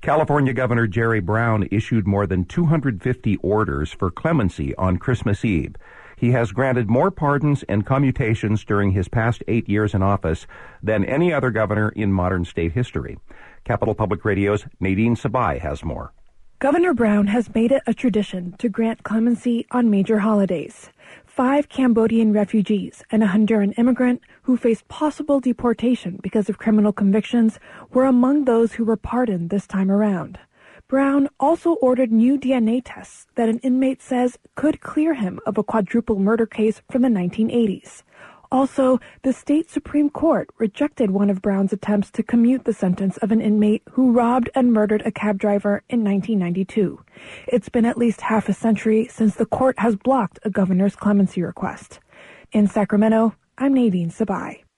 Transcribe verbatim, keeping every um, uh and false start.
California Governor Jerry Brown issued more than two hundred fifty orders for clemency on Christmas Eve. He has granted more pardons and commutations during his past eight years in office than any other governor in modern state history. Capital Public Radio's Nadine Sabai has more. Governor Brown has made it a tradition to grant clemency on major holidays. Five Cambodian refugees and a Honduran immigrant who faced possible deportation because of criminal convictions were among those who were pardoned this time around. Brown also ordered new D N A tests that an inmate says could clear him of a quadruple murder case from the nineteen eighties. Also, the state Supreme Court rejected one of Brown's attempts to commute the sentence of an inmate who robbed and murdered a cab driver in nineteen ninety-two. It's been at least half a century since the court has blocked a governor's clemency request. In Sacramento, I'm Nadine Sabai.